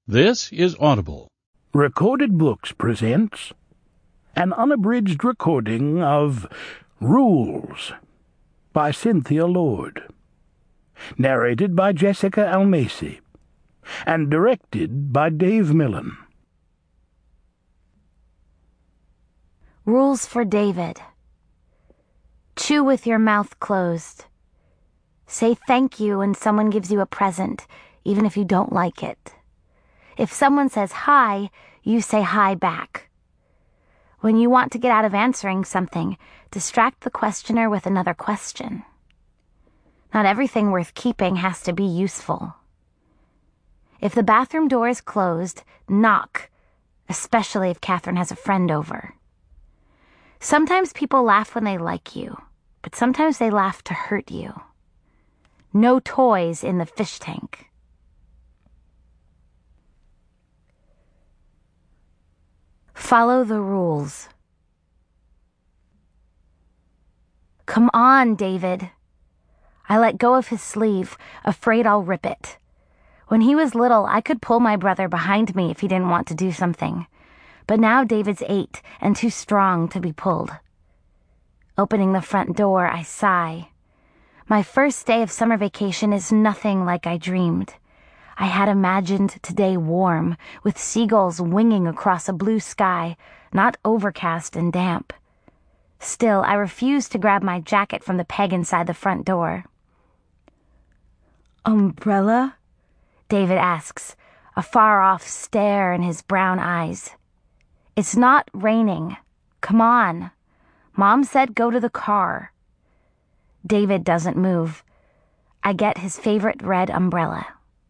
This is Audible. Recorded Books presents an unabridged recording of Rules by Cynthia Lord, narrated by Jessica Almasi, and directed by Dave Millen. Rules for David. Chew with your mouth closed. Say thank you when someone gives you a present, even if you don't like it. If someone says hi, you say hi back. When you want to get out of answering something, distract the questioner with another question. Not everything worth keeping has to be useful. If the bathroom door is closed, knock, especially if Catherine has a friend over. Sometimes people laugh when they like you, but sometimes they laugh to hurt you. No toys in the fish tank. Follow the rules. Come on, David. I let go of his sleeve, afraid I'll rip it. When he was little, I could pull my brother behind me if he didn't want to do something. But now David's 8 and too strong to be pulled. Opening the front door, I sigh. My first day of summer vacation is nothing like I dreamed. I had imagined today warm, with seagulls winging across a blue sky, not overcast and damp. Still, I refused to grab my jacket from the peg inside the front door. "Umbrella?" David asks, a far-off stare in his brown eyes. "It's not raining. Come on. Mom said go to the car." David doesn't move. I get his favorite red umbrella.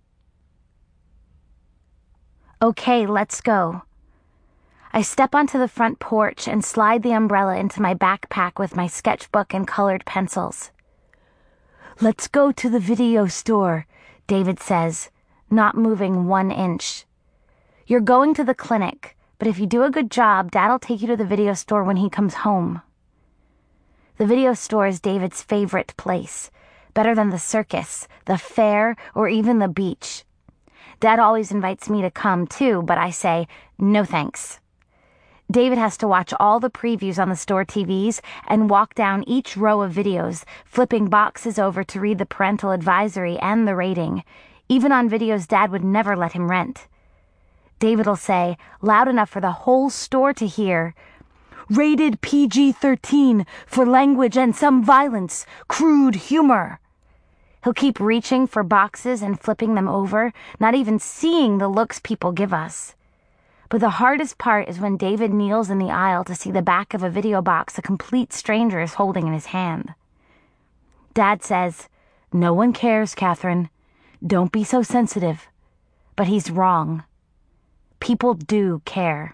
Okay, let's go. I step onto the front porch and slide the umbrella into my backpack with my sketchbook and colored pencils. "Let's go to the video store," David says, not moving 1 inch. "You're going to the clinic, but if you do a good job, Dad'll take you to the video store when he comes home." The video store is David's favorite place, better than the circus, the fair, or even the beach. Dad always invites me to come, too, but I say, no thanks. David has to watch all the previews on the store TVs and walk down each row of videos, flipping boxes over to read the parental advisory and the rating, even on videos Dad would never let him rent. David'll say, loud enough for the whole store to hear, "Rated PG-13 for language and some violence, crude humor." He'll keep reaching for boxes and flipping them over, not even seeing the looks people give us. But the hardest part is when David kneels in the aisle to see the back of a video box a complete stranger is holding in his hand. Dad says, "No one cares, Catherine. Don't be so sensitive." But he's wrong. People do care.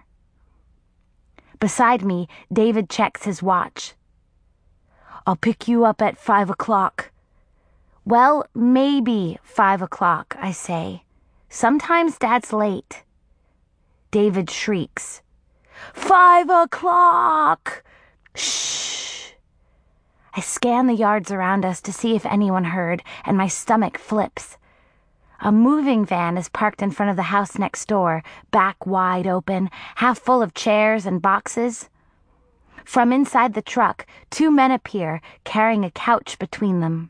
Beside me, David checks his watch. "I'll pick you up at 5 o'clock. "Well, maybe 5 o'clock, I say. Sometimes Dad's late." David shrieks, "5 o'clock! Shh!" I scan the yards around us to see if anyone heard, and my stomach flips. A moving van is parked in front of the house next door, back wide open, half full of chairs and boxes. From inside the truck, 2 men appear, carrying a couch between them.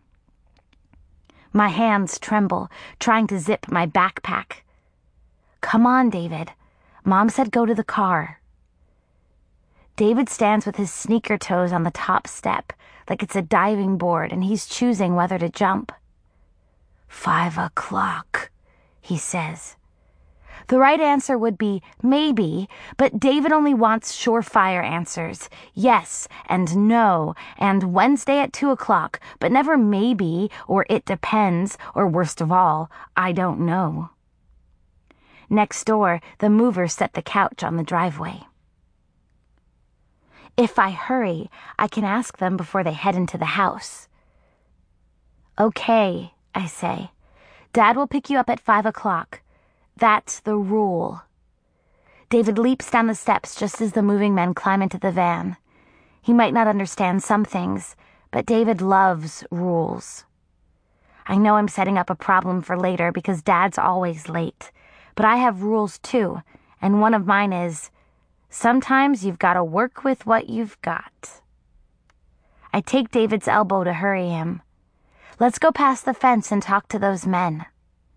My hands tremble, trying to zip my backpack. "Come on, David. Mom said go to the car." David stands with his sneaker toes on the top step, like it's a diving board, and he's choosing whether to jump. 5 o'clock, he says. The right answer would be maybe, but David only wants surefire answers. Yes and no, and Wednesday at 2 o'clock, but never maybe, or it depends, or worst of all, I don't know. Next door, the movers set the couch on the driveway. If I hurry, I can ask them before they head into the house. "Okay," I say. "Dad will pick you up at 5 o'clock. That's the rule." David leaps down the steps just as the moving men climb into the van. He might not understand some things, but David loves rules. I know I'm setting up a problem for later because Dad's always late, But I have rules too, and one of mine is, sometimes you've got to work with what you've got. I take David's elbow to hurry him. Let's go past the fence and talk to those men.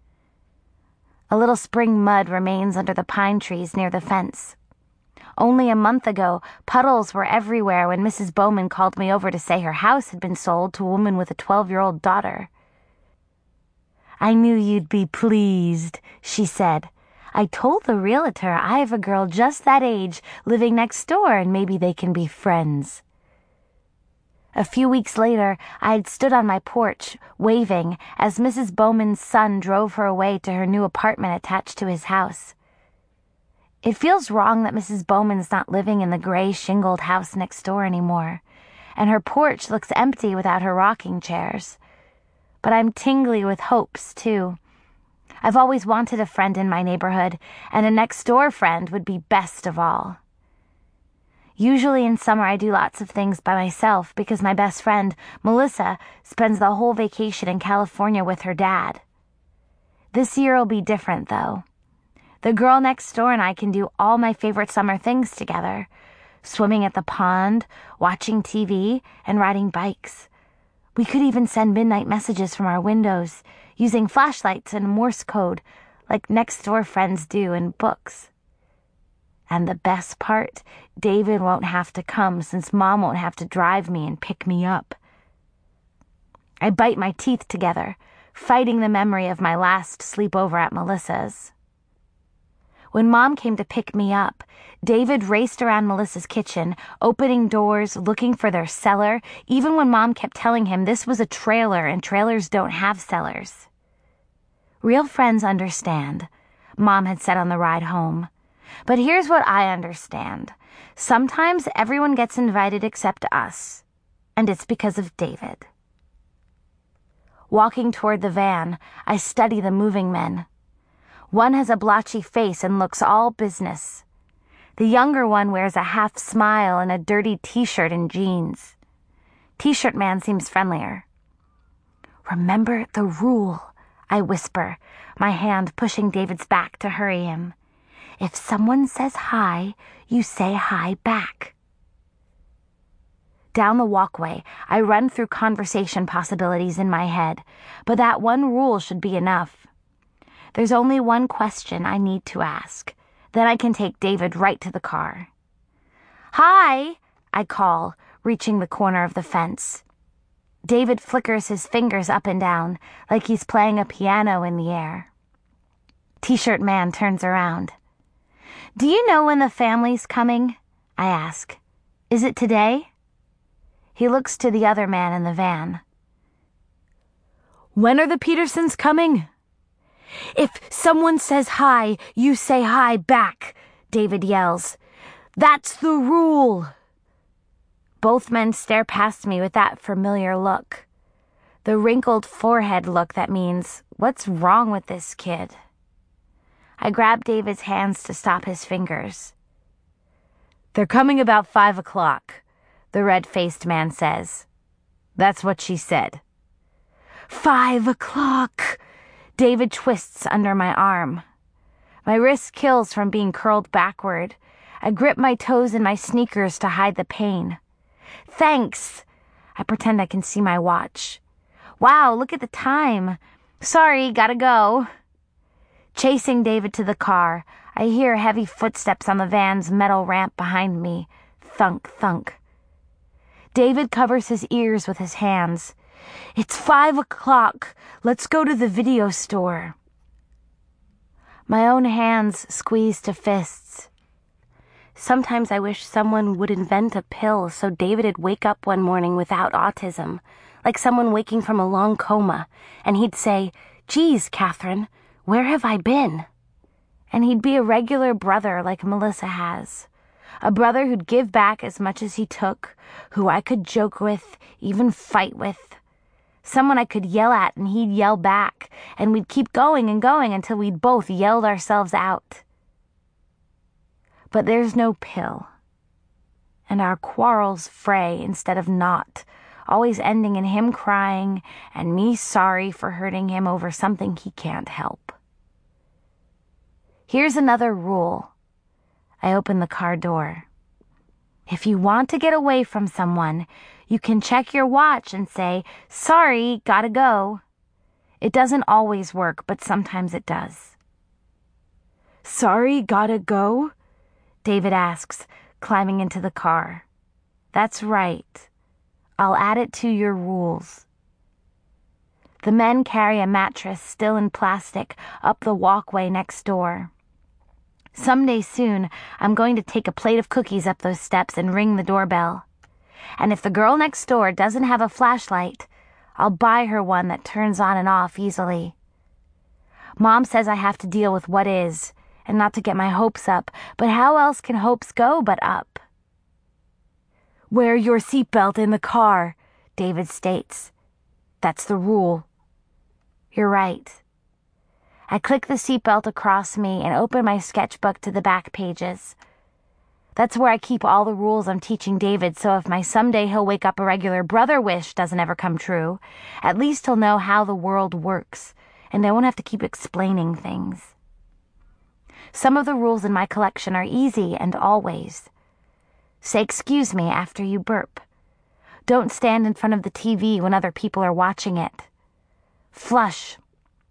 A little spring mud remains under the pine trees near the fence. Only a month ago, puddles were everywhere when Mrs. Bowman called me over to say her house had been sold to a woman with a 12-year-old daughter. "I knew you'd be pleased," she said. "I told the realtor I have a girl just that age living next door and maybe they can be friends." A few weeks later, I had stood on my porch, waving, as Mrs. Bowman's son drove her away to her new apartment attached to his house. It feels wrong that Mrs. Bowman's not living in the gray shingled house next door anymore, and her porch looks empty without her rocking chairs. But I'm tingly with hopes, too. I've always wanted a friend in my neighborhood, and a next-door friend would be best of all. Usually in summer I do lots of things by myself because my best friend, Melissa, spends the whole vacation in California with her dad. This year will be different, though. The girl next door and I can do all my favorite summer things together. Swimming at the pond, watching TV, and riding bikes. We could even send midnight messages from our windows, using flashlights and Morse code, like next-door friends do in books. And the best part, David won't have to come since Mom won't have to drive me and pick me up. I bite my teeth together, fighting the memory of my last sleepover at Melissa's. When Mom came to pick me up, David raced around Melissa's kitchen, opening doors, looking for their cellar, even when Mom kept telling him this was a trailer and trailers don't have cellars. "Real friends understand," Mom had said on the ride home. "But here's what I understand. Sometimes everyone gets invited except us, and it's because of David." Walking toward the van, I study the moving men. One has a blotchy face and looks all business. The younger one wears a half smile and a dirty t-shirt and jeans. T-shirt man seems friendlier. "Remember the rule," I whisper, my hand pushing David's back to hurry him. "If someone says hi, you say hi back." Down the walkway, I run through conversation possibilities in my head, but that one rule should be enough. There's only one question I need to ask. Then I can take David right to the car. "Hi," I call, reaching the corner of the fence. David flickers his fingers up and down, like he's playing a piano in the air. T-shirt man turns around. "Do you know when the family's coming?" I ask. "Is it today?" He looks to the other man in the van. "When are the Petersons coming?" "If someone says hi, you say hi back," David yells. "That's the rule." Both men stare past me with that familiar look. The wrinkled forehead look that means, what's wrong with this kid? I grab David's hands to stop his fingers. "They're coming about 5 o'clock, the red-faced man says. "That's what she said." 5 o'clock! David twists under my arm. My wrist kills from being curled backward. I grip my toes in my sneakers to hide the pain. "Thanks." I pretend I can see my watch. "Wow, look at the time. Sorry, gotta go." Chasing David to the car, I hear heavy footsteps on the van's metal ramp behind me. Thunk, thunk. David covers his ears with his hands. "It's 5 o'clock. Let's go to the video store." My own hands squeeze to fists. Sometimes I wish someone would invent a pill so David'd wake up one morning without autism, like someone waking from a long coma, and he'd say, "Geez, Catherine, where have I been?" And he'd be a regular brother like Melissa has. A brother who'd give back as much as he took, who I could joke with, even fight with. Someone I could yell at and he'd yell back, and we'd keep going and going until we'd both yelled ourselves out. But there's no pill. And our quarrels fray instead of not, always ending in him crying and me sorry for hurting him over something he can't help. Here's another rule. I open the car door. If you want to get away from someone, you can check your watch and say, "Sorry, gotta go." It doesn't always work, but sometimes it does. "Sorry, gotta go?" David asks, climbing into the car. That's right. I'll add it to your rules. The men carry a mattress still in plastic up the walkway next door. Someday soon, I'm going to take a plate of cookies up those steps and ring the doorbell. And if the girl next door doesn't have a flashlight, I'll buy her one that turns on and off easily. Mom says I have to deal with what is, and not to get my hopes up, but how else can hopes go but up? "Wear your seatbelt in the car," David states. That's the rule. You're right. I click the seatbelt across me and open my sketchbook to the back pages. That's where I keep all the rules I'm teaching David, so if my someday he'll wake up a regular brother wish doesn't ever come true, at least he'll know how the world works, and I won't have to keep explaining things. Some of the rules in my collection are easy and always. Say excuse me after you burp. Don't stand in front of the TV when other people are watching it. Flush.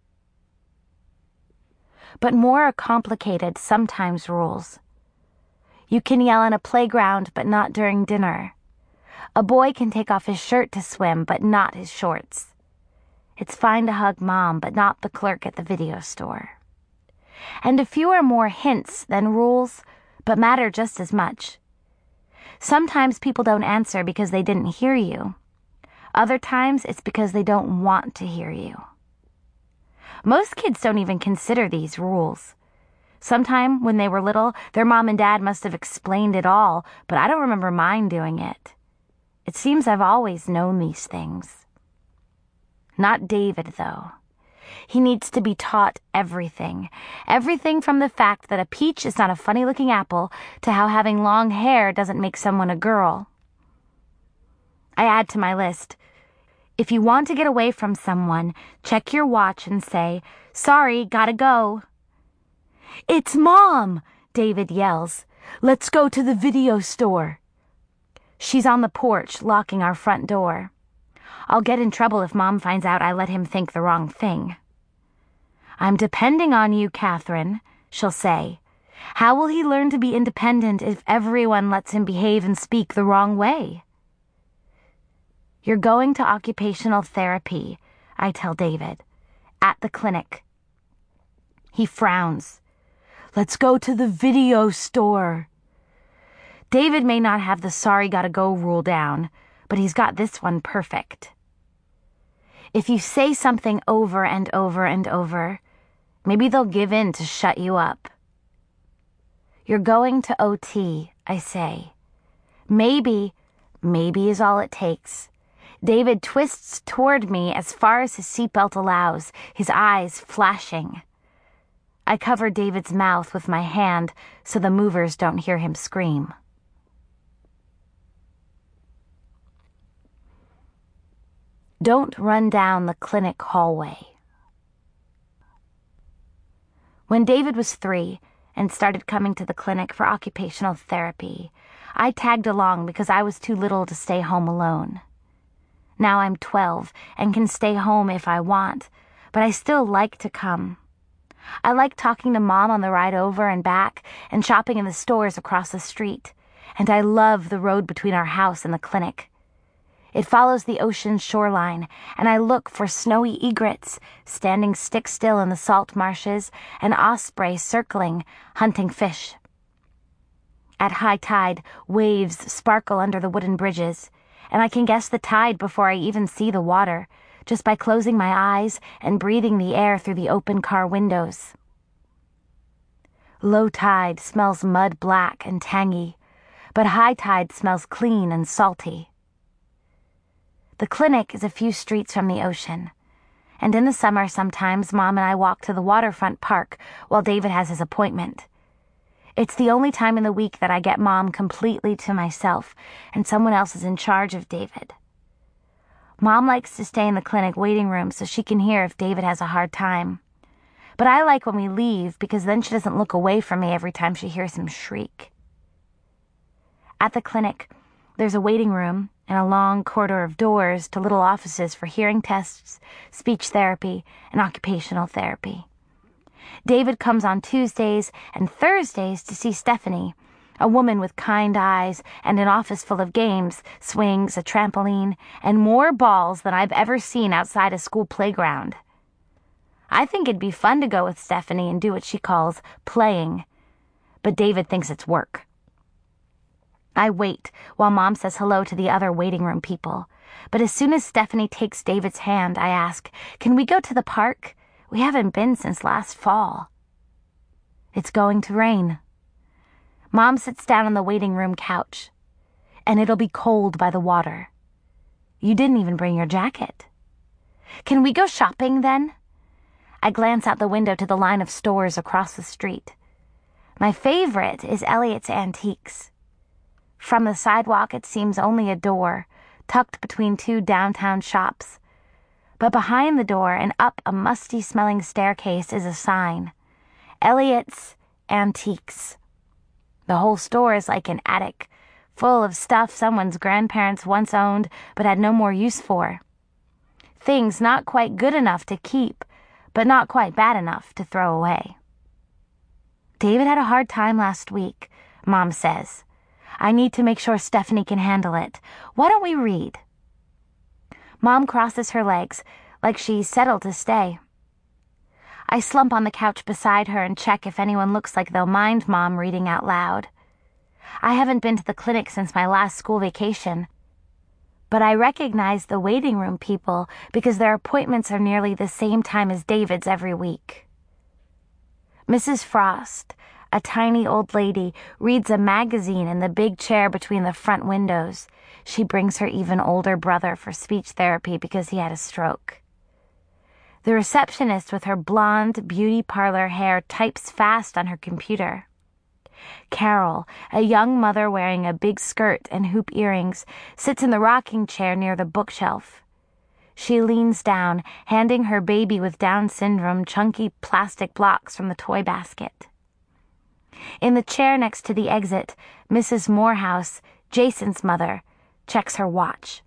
But more are complicated, sometimes rules. You can yell on a playground, but not during dinner. A boy can take off his shirt to swim, but not his shorts. It's fine to hug Mom, but not the clerk at the video store. And a few are more hints than rules, but matter just as much. Sometimes people don't answer because they didn't hear you. Other times it's because they don't want to hear you. Most kids don't even consider these rules. Sometime when they were little, their mom and dad must have explained it all, but I don't remember mine doing it. It seems I've always known these things. Not David, though. He needs to be taught everything. Everything from the fact that a peach is not a funny-looking apple to how having long hair doesn't make someone a girl. I add to my list, if you want to get away from someone, check your watch and say, "Sorry, gotta go." "It's Mom!" David yells. "Let's go to the video store." She's on the porch, locking our front door. I'll get in trouble if Mom finds out I let him think the wrong thing. "I'm depending on you, Catherine," she'll say. "How will he learn to be independent if everyone lets him behave and speak the wrong way?" "You're going to occupational therapy," I tell David, "at the clinic." He frowns. "Let's go to the video store." David may not have the sorry gotta go rule down, but he's got this one perfect. If you say something over and over and over, maybe they'll give in to shut you up. "You're going to OT," I say. Maybe is all it takes. David twists toward me as far as his seatbelt allows, his eyes flashing. I cover David's mouth with my hand so the movers don't hear him scream. Don't run down the clinic hallway. When David was 3 and started coming to the clinic for occupational therapy, I tagged along because I was too little to stay home alone. Now I'm 12 and can stay home if I want, but I still like to come. I like talking to Mom on the ride over and back and shopping in the stores across the street, and I love the road between our house and the clinic. It follows the ocean shoreline, and I look for snowy egrets standing stick-still in the salt marshes and osprey circling, hunting fish. At high tide, waves sparkle under the wooden bridges, and I can guess the tide before I even see the water, just by closing my eyes and breathing the air through the open car windows. Low tide smells mud black and tangy, but high tide smells clean and salty. The clinic is a few streets from the ocean, and in the summer sometimes Mom and I walk to the waterfront park while David has his appointment. It's the only time in the week that I get Mom completely to myself and someone else is in charge of David. Mom likes to stay in the clinic waiting room so she can hear if David has a hard time. But I like when we leave because then she doesn't look away from me every time she hears him shriek. At the clinic, there's a waiting room and a long corridor of doors to little offices for hearing tests, speech therapy, and occupational therapy. David comes on Tuesdays and Thursdays to see Stephanie, a woman with kind eyes and an office full of games, swings, a trampoline, and more balls than I've ever seen outside a school playground. I think it'd be fun to go with Stephanie and do what she calls playing, but David thinks it's work. I wait while Mom says hello to the other waiting room people, but as soon as Stephanie takes David's hand, I ask, "Can we go to the park? We haven't been since last fall." It's going to rain. Mom sits down on the waiting room couch, and it'll be cold by the water. You didn't even bring your jacket. Can we go shopping then? I glance out the window to the line of stores across the street. My favorite is Elliot's Antiques. From the sidewalk, it seems only a door, tucked between two downtown shops. But behind the door and up a musty-smelling staircase is a sign, Elliot's Antiques. The whole store is like an attic, full of stuff someone's grandparents once owned but had no more use for. Things not quite good enough to keep, but not quite bad enough to throw away. David had a hard time last week, Mom says. I need to make sure Stephanie can handle it. Why don't we read? Mom crosses her legs, like she's settled to stay. I slump on the couch beside her and check if anyone looks like they'll mind Mom reading out loud. I haven't been to the clinic since my last school vacation, but I recognize the waiting room people because their appointments are nearly the same time as David's every week. Mrs. Frost, a tiny old lady, reads a magazine in the big chair between the front windows. She brings her even older brother for speech therapy because he had a stroke. The receptionist with her blonde beauty parlor hair types fast on her computer. Carol, a young mother wearing a big skirt and hoop earrings, sits in the rocking chair near the bookshelf. She leans down, handing her baby with Down syndrome chunky plastic blocks from the toy basket. In the chair next to the exit, Mrs. Morehouse, Jason's mother, checks her watch.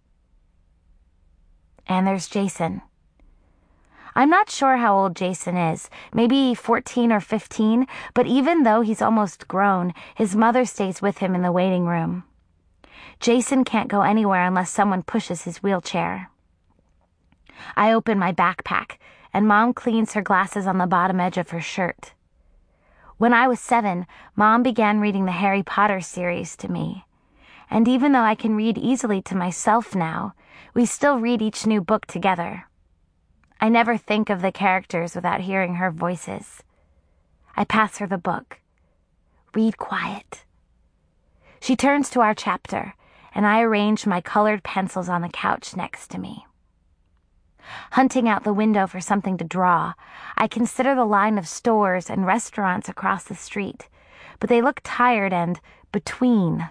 And there's Jason. I'm not sure how old Jason is, maybe 14 or 15, but even though he's almost grown, his mother stays with him in the waiting room. Jason can't go anywhere unless someone pushes his wheelchair. I open my backpack, and Mom cleans her glasses on the bottom edge of her shirt. When I was 7, Mom began reading the Harry Potter series to me. And even though I can read easily to myself now, we still read each new book together. I never think of the characters without hearing her voices. I pass her the book. Read quiet. She turns to our chapter, and I arrange my colored pencils on the couch next to me. Hunting out the window for something to draw, I consider the line of stores and restaurants across the street, but they look tired and between.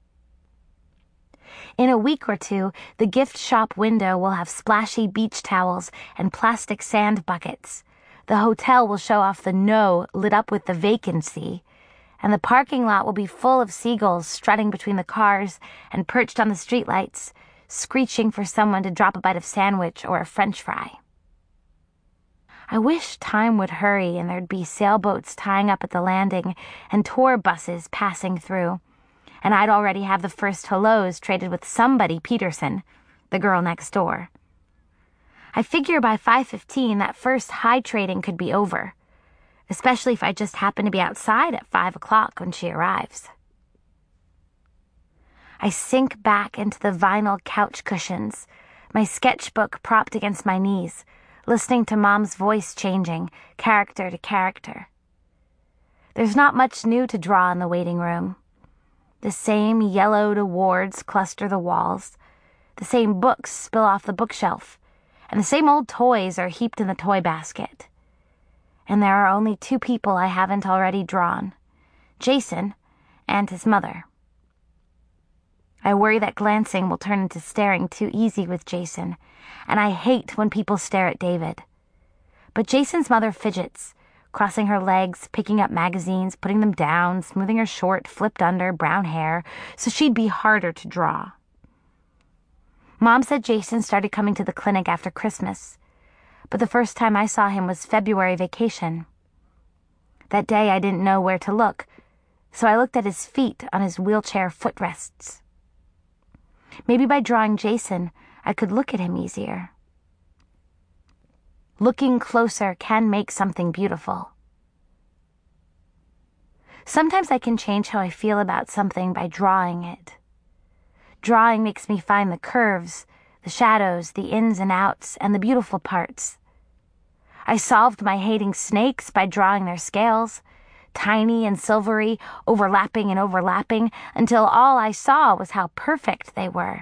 In a week or two, the gift shop window will have splashy beach towels and plastic sand buckets. The hotel will show off the no lit up with the vacancy, and the parking lot will be full of seagulls strutting between the cars and perched on the streetlights, screeching for someone to drop a bite of sandwich or a French fry. I wish time would hurry and there'd be sailboats tying up at the landing and tour buses passing through, and I'd already have the first hellos traded with somebody Peterson, the girl next door. I figure by 5:15 that first high trading could be over, especially if I just happen to be outside at 5 o'clock when she arrives. I sink back into the vinyl couch cushions, my sketchbook propped against my knees, listening to Mom's voice changing, character to character. There's not much new to draw in the waiting room. The same yellowed awards cluster the walls, the same books spill off the bookshelf, and the same old toys are heaped in the toy basket. And there are only 2 people I haven't already drawn, Jason and his mother. I worry that glancing will turn into staring too easy with Jason, and I hate when people stare at David. But Jason's mother fidgets, crossing her legs, picking up magazines, putting them down, smoothing her short, flipped under, brown hair, so she'd be harder to draw. Mom said Jason started coming to the clinic after Christmas, but the first time I saw him was February vacation. That day I didn't know where to look, so I looked at his feet on his wheelchair footrests. Maybe by drawing Jason, I could look at him easier. Looking closer can make something beautiful. Sometimes I can change how I feel about something by drawing it. Drawing makes me find the curves, the shadows, the ins and outs, and the beautiful parts. I solved my hating snakes by drawing their scales, tiny and silvery, overlapping and overlapping, until all I saw was how perfect they were.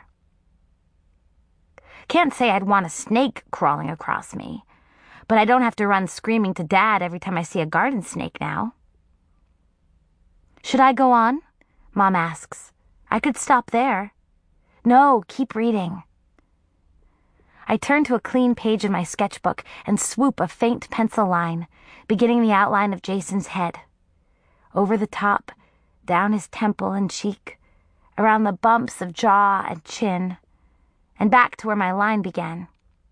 Can't say I'd want a snake crawling across me, but I don't have to run screaming to Dad every time I see a garden snake now. Should I go on? Mom asks. I could stop there. No, keep reading. I turn to a clean page in my sketchbook and swoop a faint pencil line, beginning the outline of Jason's head. Over the top, down his temple and cheek, around the bumps of jaw and chin, and back to where my line began.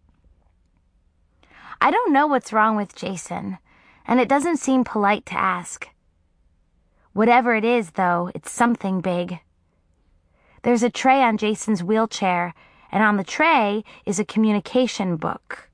I don't know what's wrong with Jason, and it doesn't seem polite to ask. Whatever it is, though, it's something big. There's a tray on Jason's wheelchair, and on the tray is a communication book.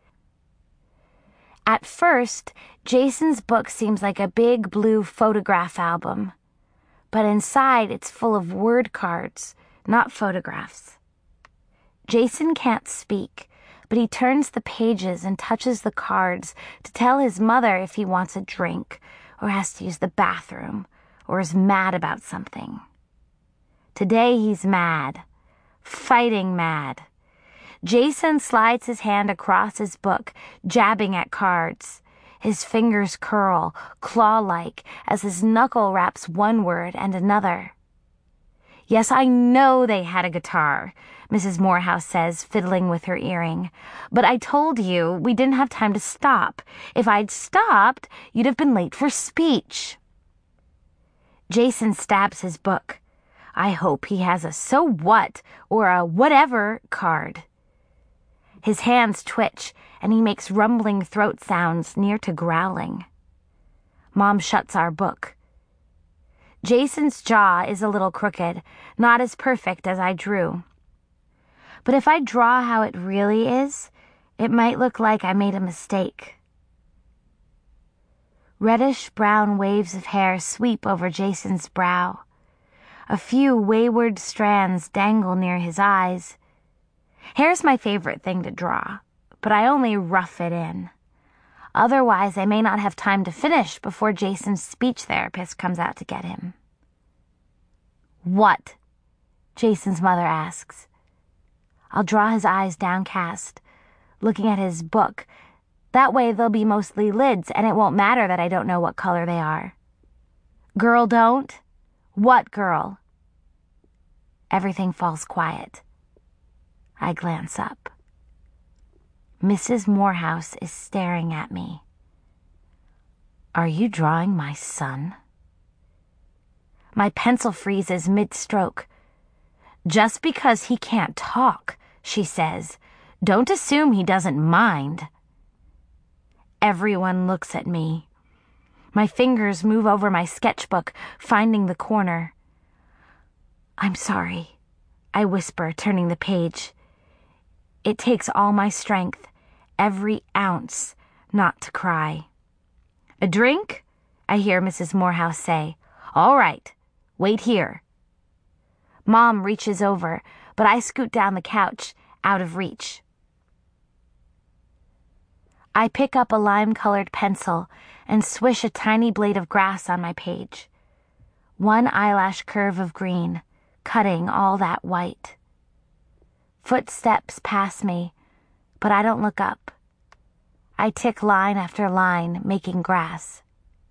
At first, Jason's book seems like a big blue photograph album, but inside it's full of word cards, not photographs. Jason can't speak, but he turns the pages and touches the cards to tell his mother if he wants a drink, or has to use the bathroom, or is mad about something. Today he's mad. Fighting mad. Jason slides his hand across his book, jabbing at cards. His fingers curl, claw-like, as his knuckle wraps one word and another. Yes, I know they had a guitar, Mrs. Morehouse says, fiddling with her earring. But I told you we didn't have time to stop. If I'd stopped, you'd have been late for speech. Jason stabs his book. I hope he has a so what or a whatever card. His hands twitch, and he makes rumbling throat sounds near to growling. Mom shuts our book. Jason's jaw is a little crooked, not as perfect as I drew. But if I draw how it really is, it might look like I made a mistake. Reddish-brown waves of hair sweep over Jason's brow. A few wayward strands dangle near his eyes. Hair's my favorite thing to draw, but I only rough it in. Otherwise, I may not have time to finish before Jason's speech therapist comes out to get him. What? Jason's mother asks. I'll draw his eyes downcast, looking at his book. That way they'll be mostly lids, and it won't matter that I don't know what color they are. Girl, don't? What girl? Everything falls quiet. I glance up. Mrs. Morehouse is staring at me. Are you drawing my son? My pencil freezes mid-stroke. Just because he can't talk, she says, don't assume he doesn't mind. Everyone looks at me. My fingers move over my sketchbook, finding the corner. I'm sorry, I whisper, turning the page. It takes all my strength, every ounce, not to cry. A drink? I hear Mrs. Morehouse say. All right, wait here. Mom reaches over, but I scoot down the couch, out of reach. I pick up a lime-colored pencil and swish a tiny blade of grass on my page. One eyelash curve of green, cutting all that white. Footsteps pass me, but I don't look up. I tick line after line, making grass.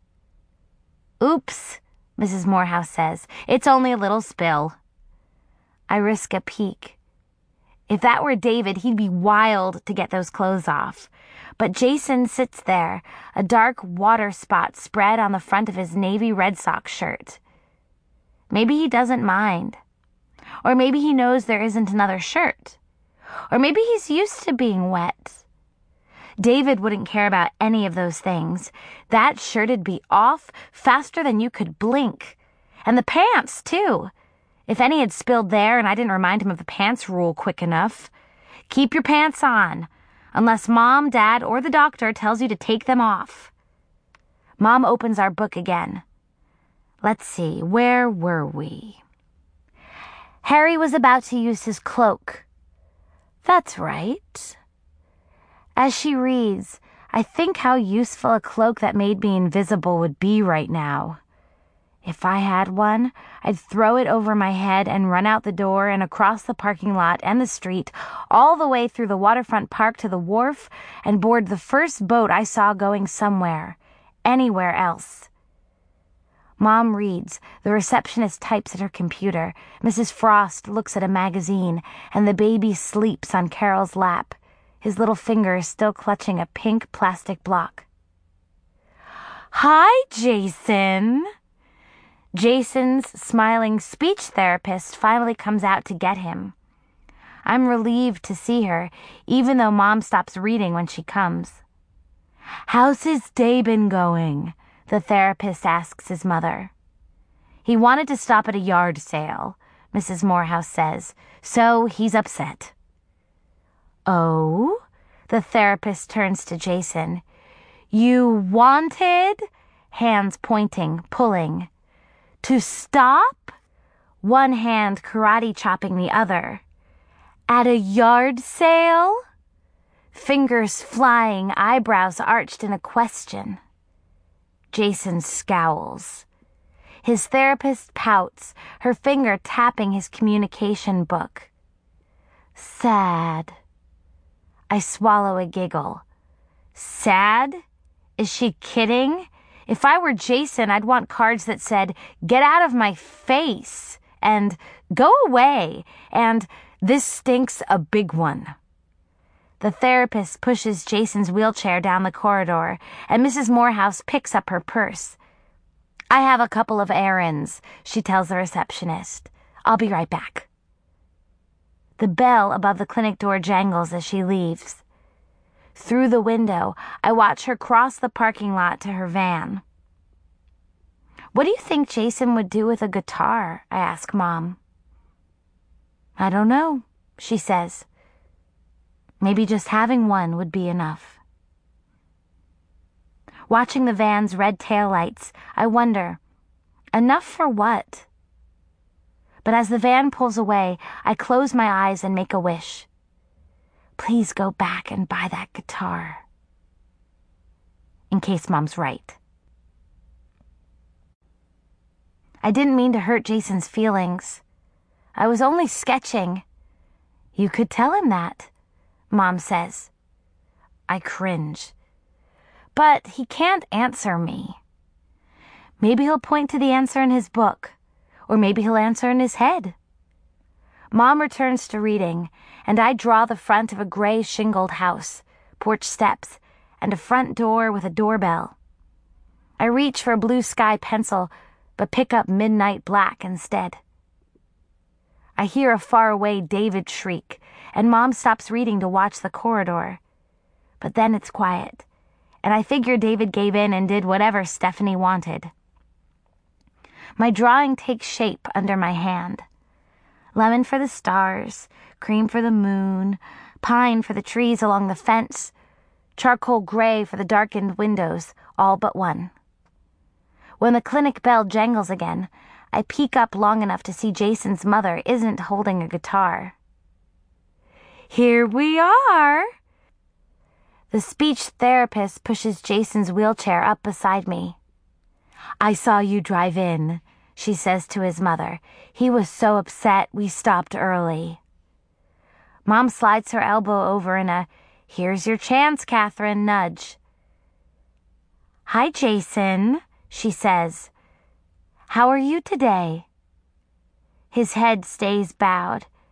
Oops, Mrs. Morehouse says. It's only a little spill. I risk a peek. If that were David, he'd be wild to get those clothes off. But Jason sits there, a dark water spot spread on the front of his navy Red Sox shirt. Maybe he doesn't mind. Or maybe he knows there isn't another shirt. Or maybe he's used to being wet. David wouldn't care about any of those things. That shirt'd be off faster than you could blink. And the pants, too. If any had spilled there and I didn't remind him of the pants rule quick enough. Keep your pants on, unless Mom, Dad, or the doctor tells you to take them off. Mom opens our book again. Let's see, where were we? Harry was about to use his cloak. That's right. As she reads, I think how useful a cloak that made me invisible would be right now. If I had one, I'd throw it over my head and run out the door and across the parking lot and the street, all the way through the waterfront park to the wharf, and board the first boat I saw going somewhere, anywhere else. Mom reads, the receptionist types at her computer, Mrs. Frost looks at a magazine, and the baby sleeps on Carol's lap, his little fingers still clutching a pink plastic block. Hi, Jason! Jason's smiling speech therapist finally comes out to get him. I'm relieved to see her, even though Mom stops reading when she comes. How's his day been going? The therapist asks his mother. He wanted to stop at a yard sale, Mrs. Morehouse says, so he's upset. Oh? The therapist turns to Jason. You wanted? Hands pointing, pulling. To stop? One hand karate chopping the other. At a yard sale? Fingers flying, eyebrows arched in a question. Jason scowls. His therapist pouts, her finger tapping his communication book. Sad. I swallow a giggle. Sad? Is she kidding? If I were Jason, I'd want cards that said, get out of my face, and go away, and this stinks a big one. The therapist pushes Jason's wheelchair down the corridor, and Mrs. Morehouse picks up her purse. I have a couple of errands, she tells the receptionist. I'll be right back. The bell above the clinic door jangles as she leaves. Through the window, I watch her cross the parking lot to her van. What do you think Jason would do with a guitar? I ask Mom. I don't know, she says. Maybe just having one would be enough. Watching the van's red taillights, I wonder, enough for what? But as the van pulls away, I close my eyes and make a wish. Please go back and buy that guitar. In case Mom's right. I didn't mean to hurt Jason's feelings. I was only sketching. You could tell him that, Mom says. I cringe. But he can't answer me. Maybe he'll point to the answer in his book, or maybe he'll answer in his head. Mom returns to reading, and I draw the front of a gray shingled house, porch steps, and a front door with a doorbell. I reach for a blue sky pencil, but pick up midnight black instead. I hear a faraway David shriek, and Mom stops reading to watch the corridor. But then it's quiet, and I figure David gave in and did whatever Stephanie wanted. My drawing takes shape under my hand. Lemon for the stars, cream for the moon, pine for the trees along the fence, charcoal gray for the darkened windows, all but one. When the clinic bell jangles again, I peek up long enough to see Jason's mother isn't holding a guitar. Here we are! The speech therapist pushes Jason's wheelchair up beside me. I saw you drive in, she says to his mother. He was so upset we stopped early. Mom slides her elbow over in a, here's your chance, Catherine, nudge. Hi, Jason, she says. How are you today? His head stays bowed.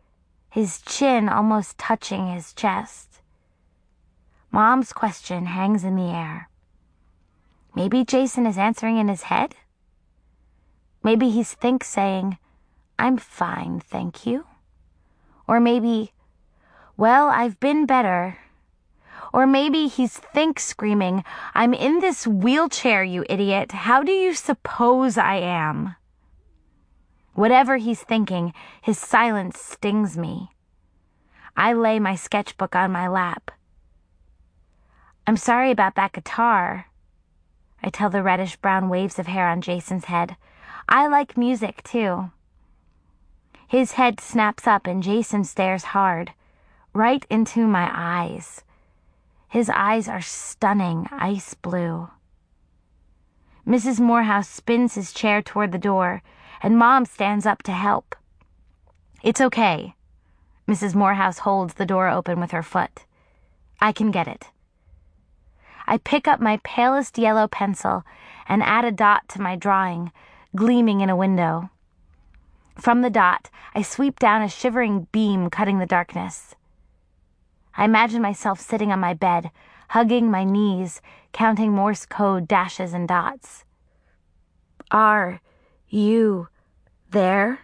his chin almost touching his chest. Mom's question hangs in the air. Maybe Jason is answering in his head? Maybe he's saying, "I'm fine, thank you." Or maybe, "Well, I've been better." Or maybe he's screaming, "I'm in this wheelchair, you idiot. How do you suppose I am?" Whatever he's thinking, his silence stings me. I lay my sketchbook on my lap. "I'm sorry about that guitar," I tell the reddish-brown waves of hair on Jason's head. "I like music, too." His head snaps up and Jason stares hard, right into my eyes. His eyes are stunning ice blue. Mrs. Morehouse spins his chair toward the door, and Mom stands up to help. "It's okay." Mrs. Morehouse holds the door open with her foot. "I can get it." I pick up my palest yellow pencil and add a dot to my drawing, gleaming in a window. From the dot, I sweep down a shivering beam cutting the darkness. I imagine myself sitting on my bed, hugging my knees, counting Morse code dashes and dots. "Are you there?"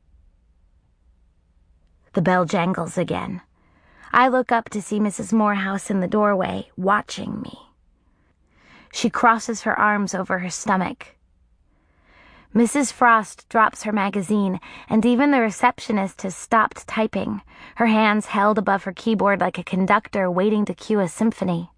The bell jangles again. I look up to see Mrs. Morehouse in the doorway, watching me. She crosses her arms over her stomach. Mrs. Frost drops her magazine, and even the receptionist has stopped typing, her hands held above her keyboard like a conductor waiting to cue a symphony.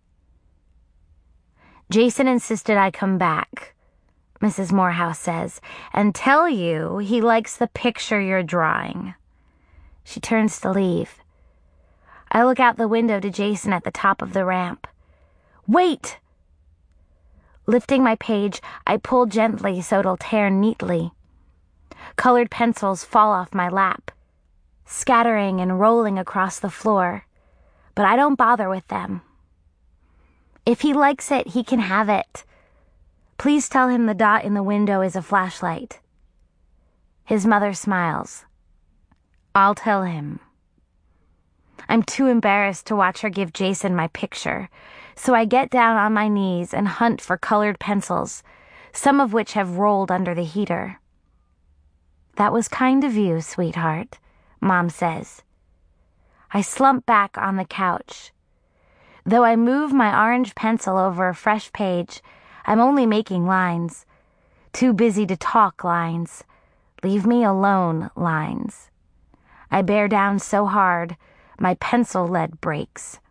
"Jason insisted I come back," Mrs. Morehouse says, "and tell you he likes the picture you're drawing." She turns to leave. I look out the window to Jason at the top of the ramp. "Wait!" Lifting my page, I pull gently so it'll tear neatly. Colored pencils fall off my lap, scattering and rolling across the floor, but I don't bother with them. If he likes it, he can have it. Please tell him the dot in the window is a flashlight. His mother smiles. I'll tell him. I'm too embarrassed to watch her give Jason my picture, so I get down on my knees and hunt for colored pencils, some of which have rolled under the heater. "That was kind of you, sweetheart," Mom says. I slump back on the couch. Though I move my orange pencil over a fresh page, I'm only making lines. Too busy to talk lines. Leave me alone lines. I bear down so hard, my pencil lead breaks.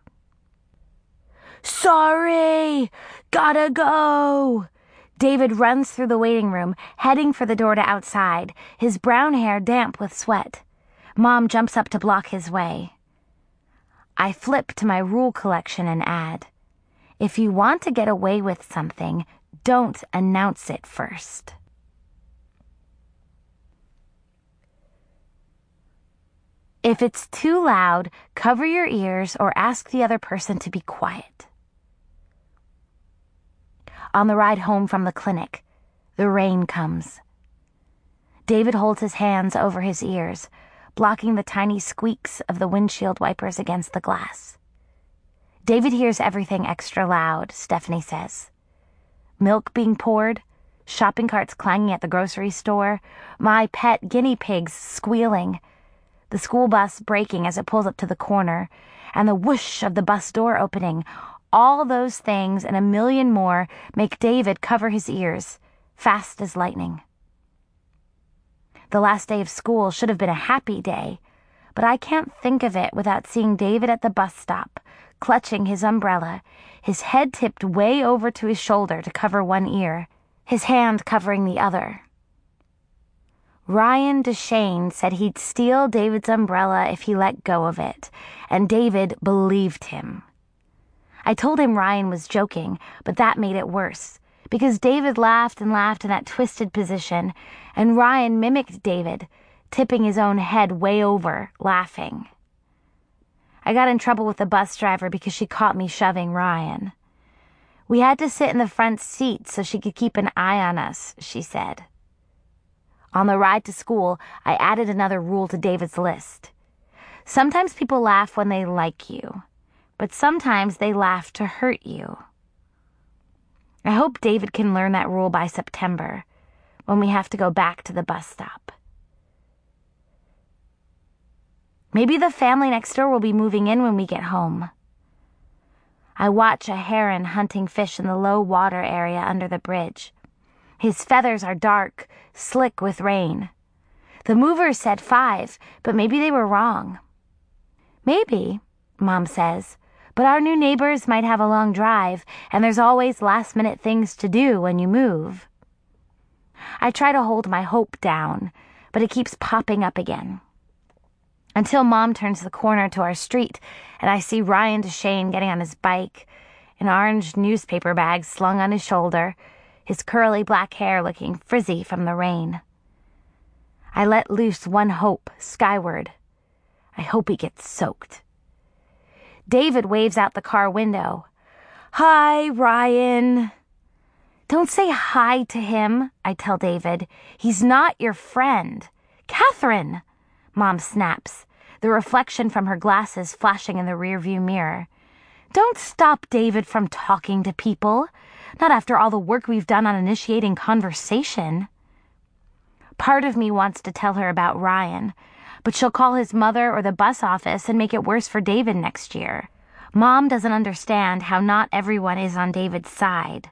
"Sorry! Gotta go!" David runs through the waiting room, heading for the door to outside, his brown hair damp with sweat. Mom jumps up to block his way. I flip to my rule collection and add, "If you want to get away with something, don't announce it first." If it's too loud, cover your ears or ask the other person to be quiet. On the ride home from the clinic, the rain comes. David holds his hands over his ears, blocking the tiny squeaks of the windshield wipers against the glass. David hears everything extra loud, Stephanie says. Milk being poured, shopping carts clanging at the grocery store, my pet guinea pigs squealing, the school bus braking as it pulls up to the corner, and the whoosh of the bus door opening. All those things and a million more make David cover his ears, fast as lightning. The last day of school should have been a happy day, but I can't think of it without seeing David at the bus stop, clutching his umbrella, his head tipped way over to his shoulder to cover one ear, his hand covering the other. Ryan DeShane said he'd steal David's umbrella if he let go of it, and David believed him. I told him Ryan was joking, but that made it worse, because David laughed and laughed in that twisted position, and Ryan mimicked David, tipping his own head way over, laughing. I got in trouble with the bus driver because she caught me shoving Ryan. "We had to sit in the front seat so she could keep an eye on us," she said. On the ride to school, I added another rule to David's list. Sometimes people laugh when they like you, but sometimes they laugh to hurt you. I hope David can learn that rule by September, when we have to go back to the bus stop. Maybe the family next door will be moving in when we get home. I watch a heron hunting fish in the low water area under the bridge. His feathers are dark, slick with rain. The movers said 5, but maybe they were wrong. Maybe, Mom says, but our new neighbors might have a long drive, and there's always last-minute things to do when you move. I try to hold my hope down, but it keeps popping up again. Until Mom turns the corner to our street, and I see Ryan DeShane getting on his bike, an orange newspaper bag slung on his shoulder, his curly black hair looking frizzy from the rain. I let loose one hope, skyward. I hope he gets soaked. David waves out the car window. "Hi, Ryan." "Don't say hi to him," I tell David. "He's not your friend." "Catherine!" Mom snaps, the reflection from her glasses flashing in the rearview mirror. "Don't stop David from talking to people. Not after all the work we've done on initiating conversation." Part of me wants to tell her about Ryan, but she'll call his mother or the bus office and make it worse for David next year. Mom doesn't understand how not everyone is on David's side.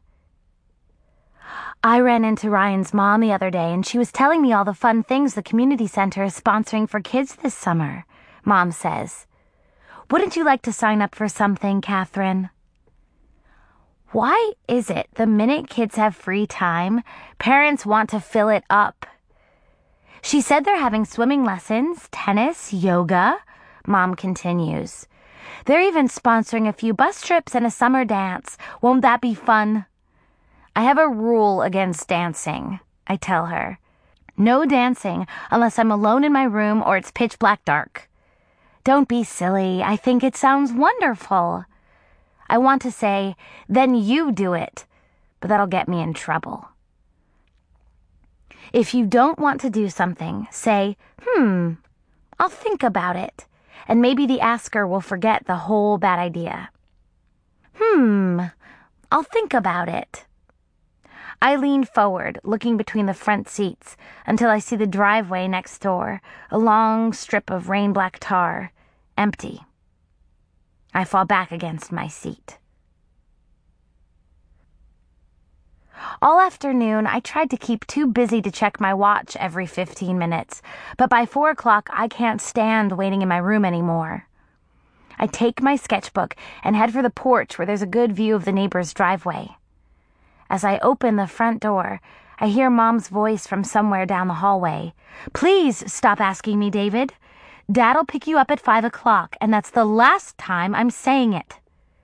I ran into Ryan's mom the other day, and she was telling me all the fun things the community center is sponsoring for kids this summer, Mom says. "Wouldn't you like to sign up for something, Catherine?" Why is it the minute kids have free time, parents want to fill it up? She said they're having swimming lessons, tennis, yoga, Mom continues. They're even sponsoring a few bus trips and a summer dance. Won't that be fun? I have a rule against dancing, I tell her. No dancing unless I'm alone in my room or it's pitch black dark. Don't be silly. I think it sounds wonderful. I want to say, then you do it, but that'll get me in trouble. If you don't want to do something, say, I'll think about it, and maybe the asker will forget the whole bad idea. I'll think about it. I lean forward, looking between the front seats, until I see the driveway next door, a long strip of rain-black tar, empty. I fall back against my seat. All afternoon, I tried to keep too busy to check my watch every 15 minutes, but by 4 o'clock, I can't stand waiting in my room anymore. I take my sketchbook and head for the porch where there's a good view of the neighbor's driveway. As I open the front door, I hear Mom's voice from somewhere down the hallway. "Please stop asking me, David. Dad'll pick you up at 5 o'clock, and that's the last time I'm saying it."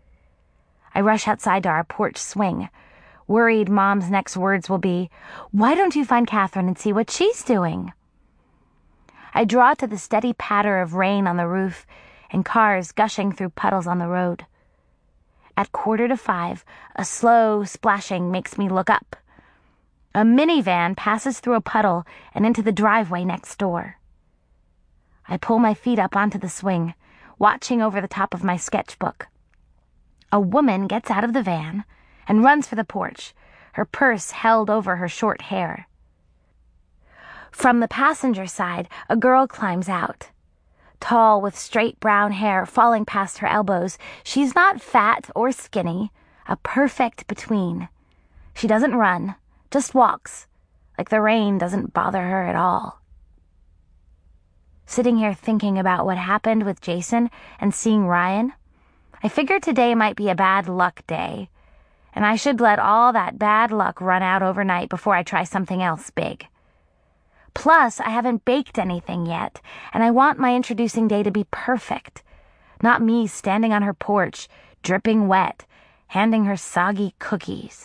I rush outside to our porch swing, worried Mom's next words will be, "Why don't you find Catherine and see what she's doing?" I draw to the steady patter of rain on the roof and cars gushing through puddles on the road. At 4:45, a slow splashing makes me look up. A minivan passes through a puddle and into the driveway next door. I pull my feet up onto the swing, watching over the top of my sketchbook. A woman gets out of the van and runs for the porch, her purse held over her short hair. From the passenger side, a girl climbs out. Tall, with straight brown hair falling past her elbows, she's not fat or skinny, a perfect between. She doesn't run, just walks, like the rain doesn't bother her at all. Sitting here thinking about what happened with Jason and seeing Ryan, I figured today might be a bad luck day, and I should let all that bad luck run out overnight before I try something else big. Plus, I haven't baked anything yet, and I want my introducing day to be perfect. Not me standing on her porch, dripping wet, handing her soggy cookies.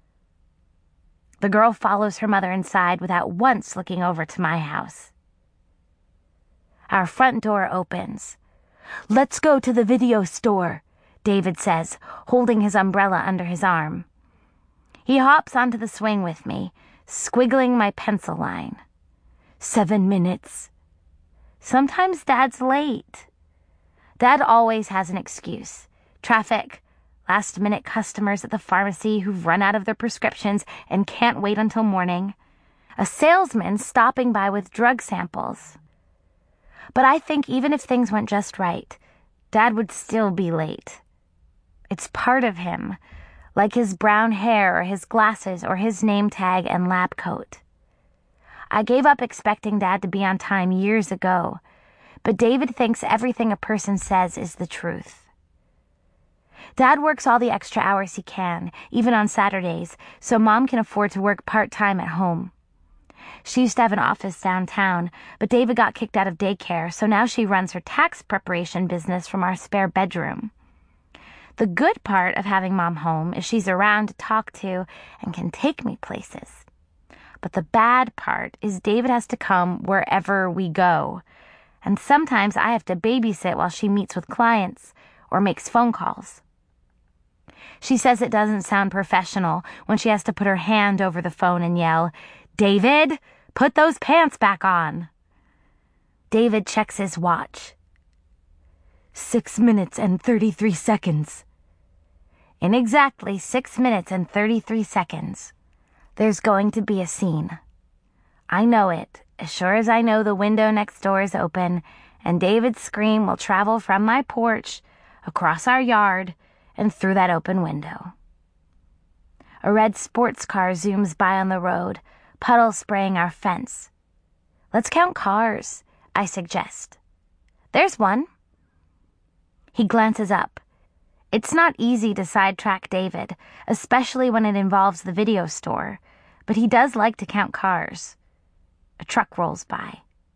The girl follows her mother inside without once looking over to my house. Our front door opens. "Let's go to the video store," David says, holding his umbrella under his arm. He hops onto the swing with me, squiggling my pencil line. 7 minutes. Sometimes Dad's late, Dad always has an excuse. Traffic, last-minute customers at the pharmacy who've run out of their prescriptions and can't wait until morning. A salesman stopping by with drug samples. But I think even if things went just right, Dad would still be late. It's part of him, like his brown hair or his glasses or his name tag and lab coat. I gave up expecting Dad to be on time years ago, but David thinks everything a person says is the truth. Dad works all the extra hours he can, even on Saturdays, so Mom can afford to work part-time at home. She used to have an office downtown, but David got kicked out of daycare, so now she runs her tax preparation business from our spare bedroom. The good part of having Mom home is she's around to talk to and can take me places. But the bad part is David has to come wherever we go, and sometimes I have to babysit while she meets with clients or makes phone calls. She says it doesn't sound professional when she has to put her hand over the phone and yell, "David, put those pants back on." David checks his watch. 6 minutes and 33 seconds. In exactly 6 minutes and 33 seconds, there's going to be a scene. I know it, as sure as I know the window next door is open, and David's scream will travel from my porch, across our yard, and through that open window. A red sports car zooms by on the road, puddle spraying our fence. "Let's count cars," I suggest. "There's one." He glances up. It's not easy to sidetrack David, especially when it involves the video store, but he does like to count cars. A truck rolls by.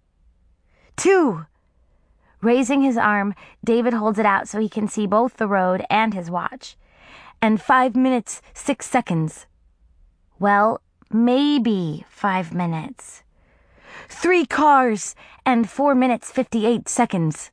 2! Raising his arm, David holds it out so he can see both the road and his watch. And 5 minutes, 6 seconds. Well, maybe 5 minutes. 3 cars and 4 minutes, 58 seconds.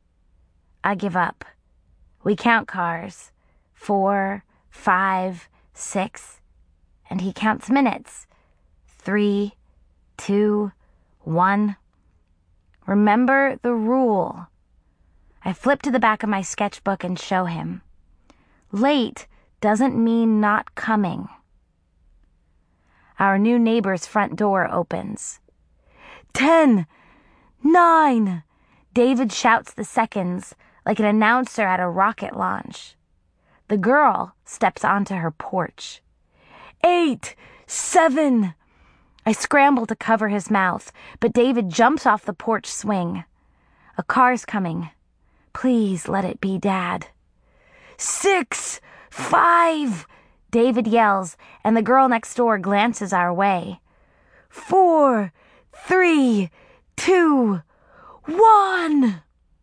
I give up. We count cars. 4, 5, 6. And he counts minutes. 3, 2, 1. Remember the rule. I flip to the back of my sketchbook and show him. Late doesn't mean not coming. Our new neighbor's front door opens. 10, 9. David shouts the seconds like an announcer at a rocket launch. The girl steps onto her porch. 8, 7. I scramble to cover his mouth, but David jumps off the porch swing. A car's coming. Please let it be Dad. 6, 5. David yells, and the girl next door glances our way. 4, 3, 2, 1.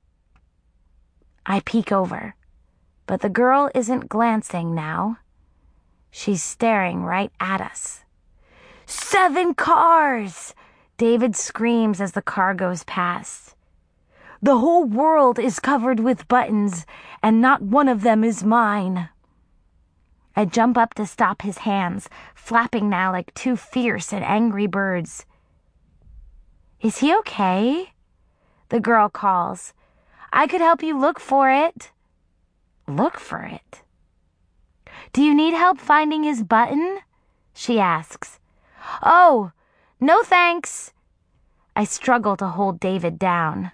I peek over, but the girl isn't glancing now. She's staring right at us. 7 cars! David screams as the car goes past. The whole world is covered with buttons, and not one of them is mine. I jump up to stop his hands, flapping now like 2 fierce and angry birds. "Is he okay?" the girl calls. "I could help you look for it." Look for it? "Do you need help finding his button?" she asks. "Oh, no thanks." I struggle to hold David down.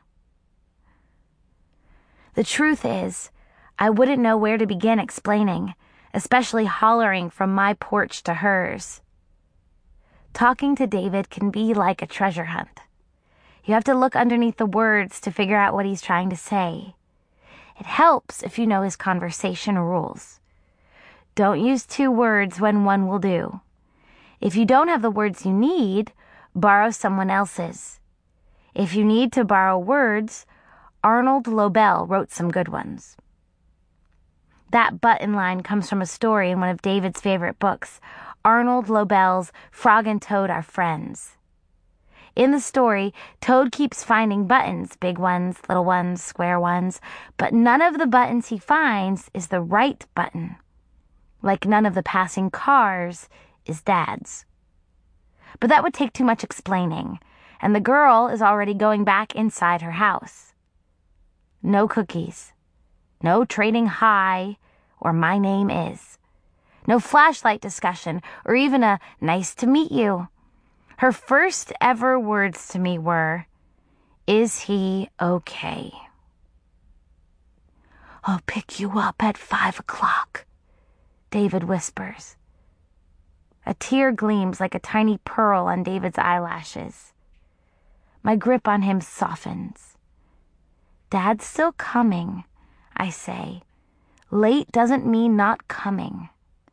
The truth is, I wouldn't know where to begin explaining, especially hollering from my porch to hers. Talking to David can be like a treasure hunt. You have to look underneath the words to figure out what he's trying to say. It helps if you know his conversation rules. Don't use 2 words when 1 will do. If you don't have the words you need, borrow someone else's. If you need to borrow words, Arnold Lobel wrote some good ones. That button line comes from a story in one of David's favorite books, Arnold Lobel's Frog and Toad Are Friends. In the story, Toad keeps finding buttons, big ones, little ones, square ones, but none of the buttons he finds is the right button. Like none of the passing cars is Dad's. But that would take too much explaining, and the girl is already going back inside her house. No cookies. No trading hi or my name is. No flashlight discussion or even a nice to meet you. Her first ever words to me were, "Is he okay?" "I'll pick you up at 5 o'clock, David whispers. A tear gleams like a tiny pearl on David's eyelashes. My grip on him softens. "Dad's still coming," I say. "Late doesn't mean not coming."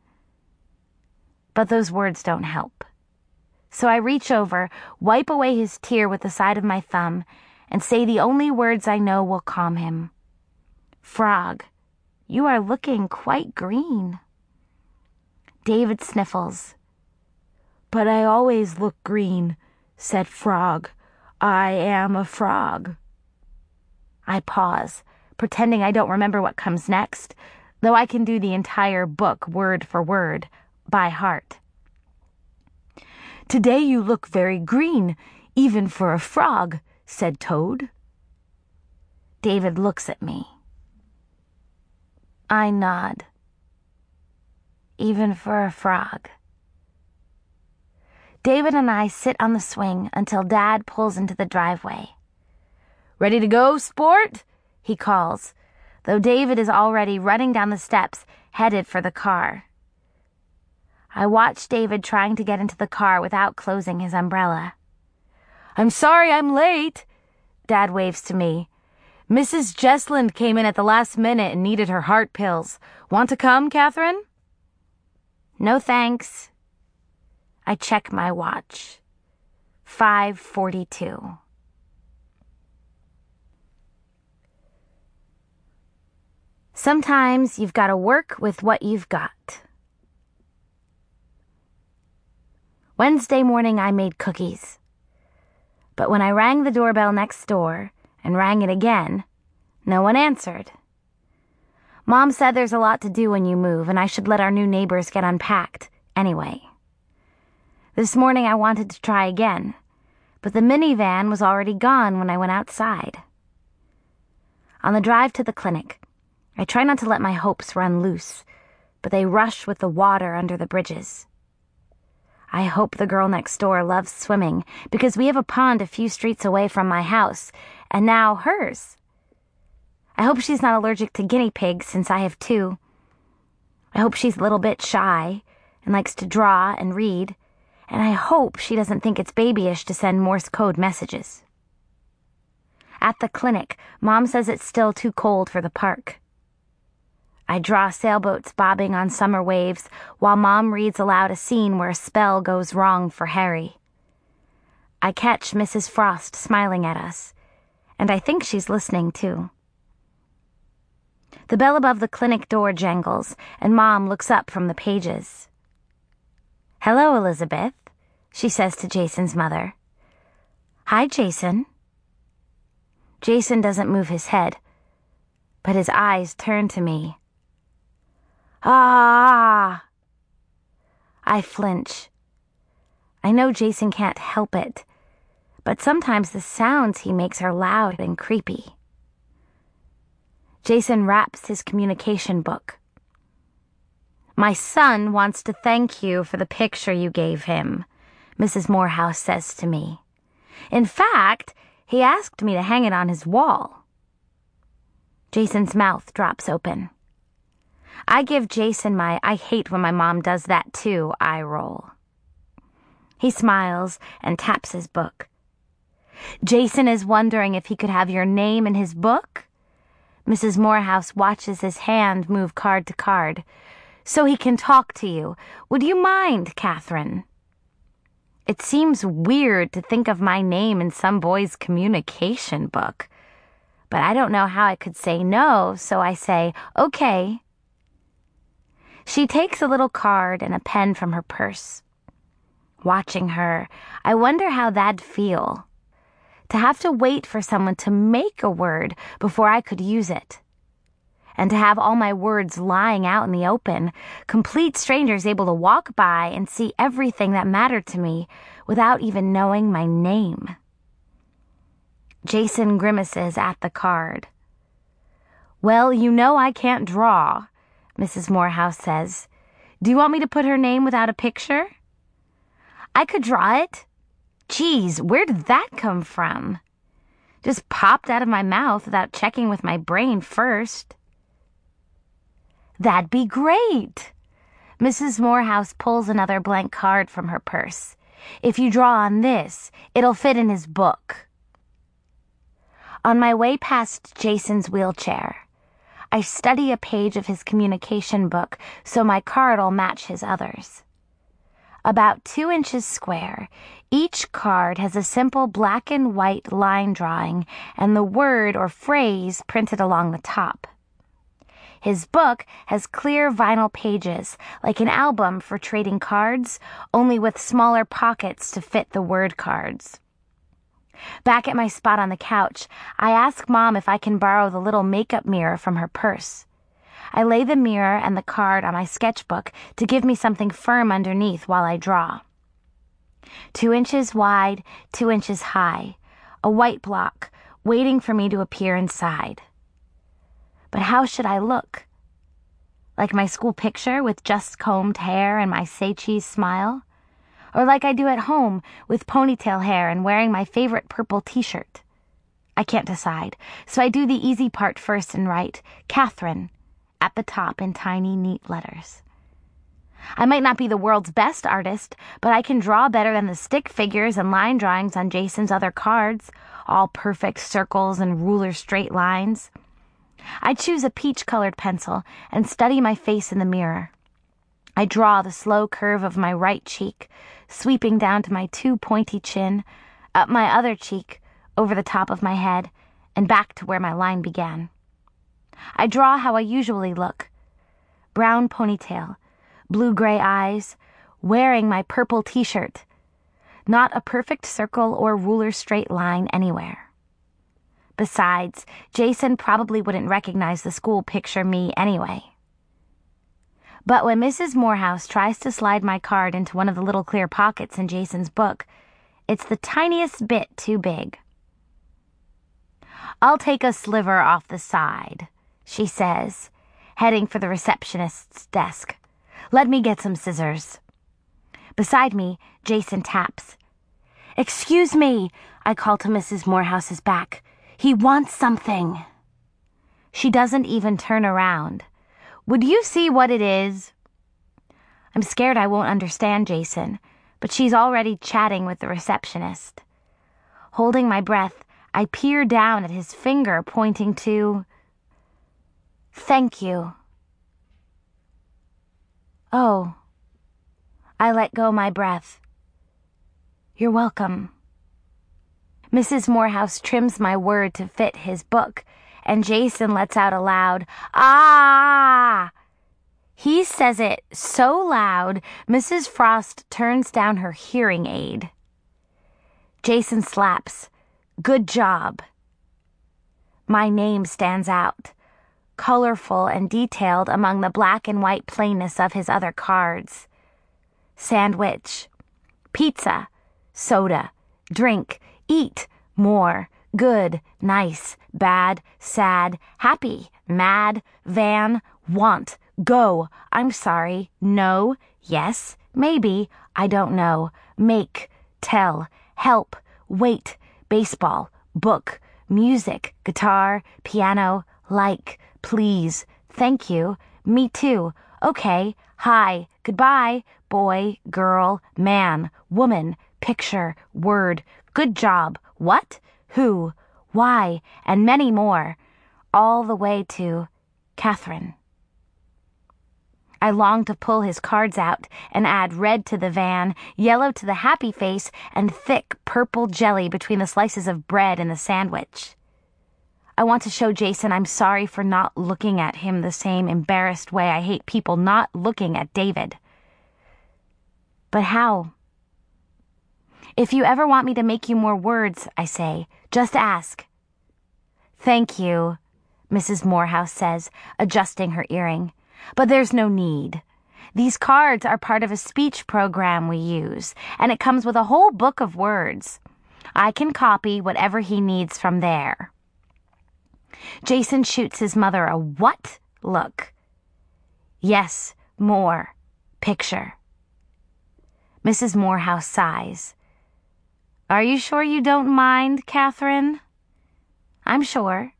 But those words don't help. So I reach over, wipe away his tear with the side of my thumb, and say the only words I know will calm him. "Frog, you are looking quite green." David sniffles. "But I always look green," said Frog. "I am a frog." I pause, pretending I don't remember what comes next, though I can do the entire book word for word, by heart. "Today you look very green, even for a frog," said Toad. David looks at me. I nod. "Even for a frog." David and I sit on the swing until Dad pulls into the driveway. "Ready to go, sport?" he calls, though David is already running down the steps, headed for the car. I watch David trying to get into the car without closing his umbrella. "I'm sorry I'm late," Dad waves to me. "Mrs. Jesland came in at the last minute and needed her heart pills. Want to come, Catherine?" "No thanks." I check my watch. 5:42. Sometimes you've got to work with what you've got. Wednesday morning I made cookies. But when I rang the doorbell next door and rang it again, no one answered. Mom said there's a lot to do when you move and I should let our new neighbors get unpacked anyway. This morning I wanted to try again, but the minivan was already gone when I went outside. On the drive to the clinic, I try not to let my hopes run loose, but they rush with the water under the bridges. I hope the girl next door loves swimming because we have a pond a few streets away from my house, and now hers. I hope she's not allergic to guinea pigs since I have 2. I hope she's a little bit shy and likes to draw and read, and I hope she doesn't think it's babyish to send Morse code messages. At the clinic, Mom says it's still too cold for the park. I draw sailboats bobbing on summer waves while Mom reads aloud a scene where a spell goes wrong for Harry. I catch Mrs. Frost smiling at us, and I think she's listening too. The bell above the clinic door jangles, and Mom looks up from the pages. "Hello, Elizabeth," she says to Jason's mother. "Hi, Jason." Jason doesn't move his head, but his eyes turn to me. "Ah!" I flinch. I know Jason can't help it, but sometimes the sounds he makes are loud and creepy. Jason wraps his communication book. "My son wants to thank you for the picture you gave him," Mrs. Morehouse says to me. "In fact, he asked me to hang it on his wall." Jason's mouth drops open. I give Jason my "I hate when my mom does that too" eye roll. He smiles and taps his book. "Jason is wondering if he could have your name in his book?" Mrs. Morehouse watches his hand move card to card. "So he can talk to you. Would you mind, Catherine?" It seems weird to think of my name in some boy's communication book, but I don't know how I could say no, so I say, "Okay." She takes a little card and a pen from her purse. Watching her, I wonder how that'd feel. To have to wait for someone to make a word before I could use it. And to have all my words lying out in the open, complete strangers able to walk by and see everything that mattered to me without even knowing my name. Jason grimaces at the card. Well, you know I can't draw, Mrs. Morehouse says. Do you want me to put her name without a picture? I could draw it. Geez, where did that come from? Just popped out of my mouth without checking with my brain first. That'd be great. Mrs. Morehouse pulls another blank card from her purse. If you draw on this, it'll fit in his book. On my way past Jason's wheelchair, I study a page of his communication book so my card'll match his others. About 2 inches square, each card has a simple black and white line drawing and the word or phrase printed along the top. His book has clear vinyl pages, like an album for trading cards, only with smaller pockets to fit the word cards. Back at my spot on the couch, I ask Mom if I can borrow the little makeup mirror from her purse. I lay the mirror and the card on my sketchbook to give me something firm underneath while I draw. 2 inches wide, 2 inches high, a white block, waiting for me to appear inside. But how should I look? Like my school picture with just combed hair and my say cheese smile? Or like I do at home with ponytail hair and wearing my favorite purple t-shirt? I can't decide, so I do the easy part first and write Catherine at the top in tiny, neat letters. I might not be the world's best artist, but I can draw better than the stick figures and line drawings on Jason's other cards, all perfect circles and ruler straight lines. I choose a peach-colored pencil and study my face in the mirror. I draw the slow curve of my right cheek, sweeping down to my too pointy chin, up my other cheek, over the top of my head, and back to where my line began. I draw how I usually look. Brown ponytail, blue-gray eyes, wearing my purple t-shirt. Not a perfect circle or ruler straight line anywhere. Besides, Jason probably wouldn't recognize the school picture me anyway. But when Mrs. Morehouse tries to slide my card into one of the little clear pockets in Jason's book, it's the tiniest bit too big. I'll take a sliver off the side, she says, heading for the receptionist's desk. Let me get some scissors. Beside me, Jason taps. Excuse me, I call to Mrs. Morehouse's back. He wants something. She doesn't even turn around. Would you see what it is? I'm scared I won't understand Jason, but she's already chatting with the receptionist. Holding my breath, I peer down at his finger pointing to... Thank you. Oh. I let go my breath. You're welcome. Mrs. Morehouse trims my word to fit his book, and Jason lets out a loud, "Ah!" He says it so loud, Mrs. Frost turns down her hearing aid. Jason slaps. Good job. My name stands out, colorful and detailed among the black and white plainness of his other cards. Sandwich, pizza, soda, drink, eat, more, good, nice, bad, sad, happy, mad, van, want, go, I'm sorry, no, yes, maybe, I don't know, make, tell, help, wait, baseball, book, music, guitar, piano, like, please, thank you, me too, okay, hi, goodbye, boy, girl, man, woman, picture, word, good job, what, who, why, and many more, all the way to Catherine. I long to pull his cards out and add red to the van, yellow to the happy face, and thick purple jelly between the slices of bread in the sandwich. I want to show Jason I'm sorry for not looking at him the same embarrassed way I hate people not looking at David. But how? If you ever want me to make you more words, I say, just ask. Thank you, Mrs. Morehouse says, adjusting her earring. But there's no need. These cards are part of a speech program we use, and it comes with a whole book of words. I can copy whatever he needs from there. Jason shoots his mother a what look. Yes, more. Picture. Mrs. Morehouse sighs. Are you sure you don't mind, Catherine? I'm sure.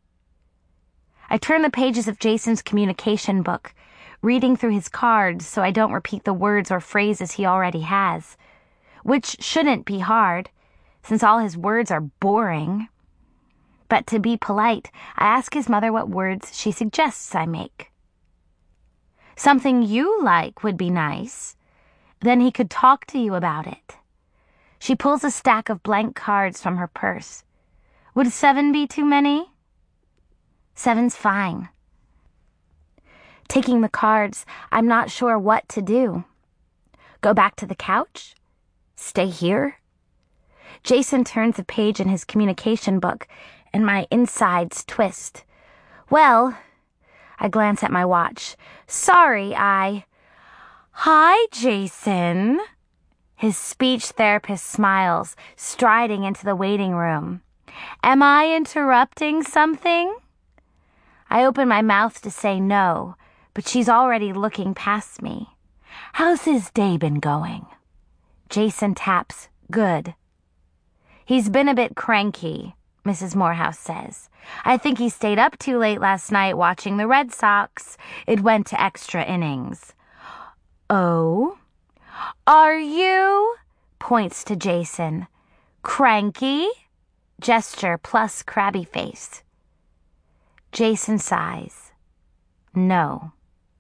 I turn the pages of Jason's communication book, reading through his cards so I don't repeat the words or phrases he already has, which shouldn't be hard, since all his words are boring. But to be polite, I ask his mother what words she suggests I make. Something you like would be nice. Then he could talk to you about it. She pulls a stack of blank cards from her purse. Would 7 be too many? 7's fine. Taking the cards, I'm not sure what to do. Go back to the couch? Stay here? Jason turns a page in his communication book, and my insides twist. Well, I glance at my watch. Sorry, Hi, Jason. His speech therapist smiles, striding into the waiting room. Am I interrupting something? I open my mouth to say no, but she's already looking past me. How's his day been going? Jason taps. Good. He's been a bit cranky, Mrs. Morehouse says. I think he stayed up too late last night watching the Red Sox. It went to extra innings. Oh? Are you? Points to Jason. Cranky? Gesture plus crabby face. Jason sighs. No.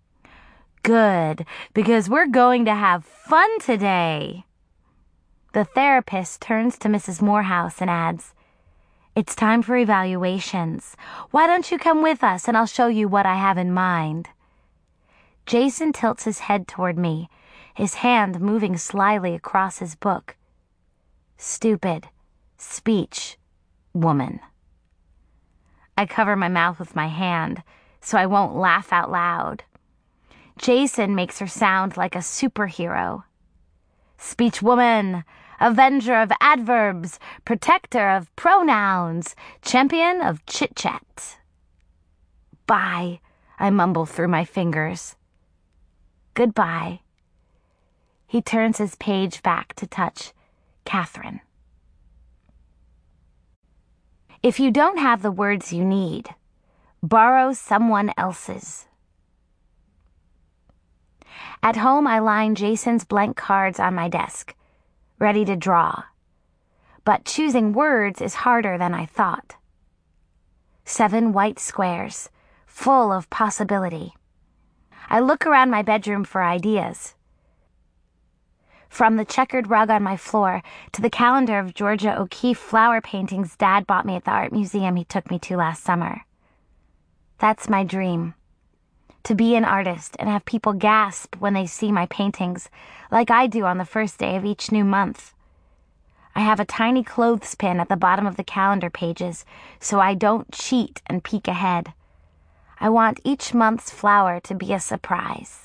Good, because we're going to have fun today. The therapist turns to Mrs. Morehouse and adds, It's time for evaluations. Why don't you come with us and I'll show you what I have in mind? Jason tilts his head toward me, his hand moving slyly across his book. Stupid. Speech. Woman. I cover my mouth with my hand so I won't laugh out loud. Jason makes her sound like a superhero. Speech woman, avenger of adverbs, protector of pronouns, champion of chit-chat. Bye, I mumble through my fingers. Goodbye. He turns his page back to touch Catherine. If you don't have the words you need, borrow someone else's. At home, I line Jason's blank cards on my desk, ready to draw. But choosing words is harder than I thought. 7 white squares, full of possibility. I look around my bedroom for ideas. From the checkered rug on my floor to the calendar of Georgia O'Keeffe flower paintings Dad bought me at the art museum he took me to last summer. That's my dream. To be an artist and have people gasp when they see my paintings, like I do on the first day of each new month. I have a tiny clothespin at the bottom of the calendar pages so I don't cheat and peek ahead. I want each month's flower to be a surprise.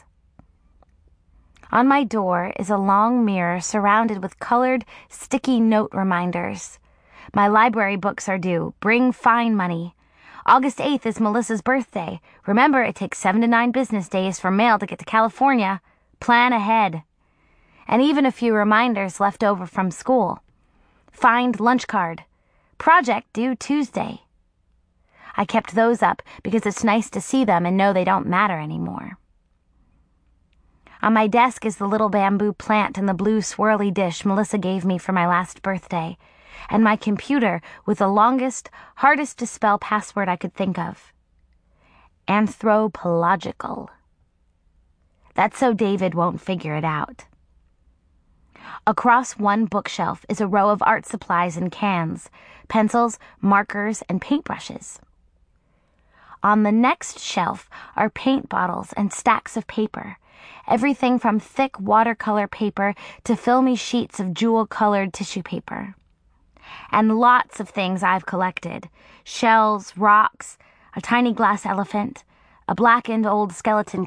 On my door is a long mirror surrounded with colored, sticky note reminders. My library books are due. Bring fine money. August 8th is Melissa's birthday. Remember, it takes 7 to 9 business days for mail to get to California. Plan ahead. And even a few reminders left over from school. Find lunch card. Project due Tuesday. I kept those up because it's nice to see them and know they don't matter anymore. On my desk is the little bamboo plant in the blue swirly dish Melissa gave me for my last birthday, and my computer with the longest, hardest to spell password I could think of. Anthropological. That's so David won't figure it out. Across one bookshelf is a row of art supplies in cans, pencils, markers, and paintbrushes. On the next shelf are paint bottles and stacks of paper, everything from thick watercolor paper to filmy sheets of jewel-colored tissue paper. And lots of things I've collected: shells, rocks, a tiny glass elephant, a blackened old skeleton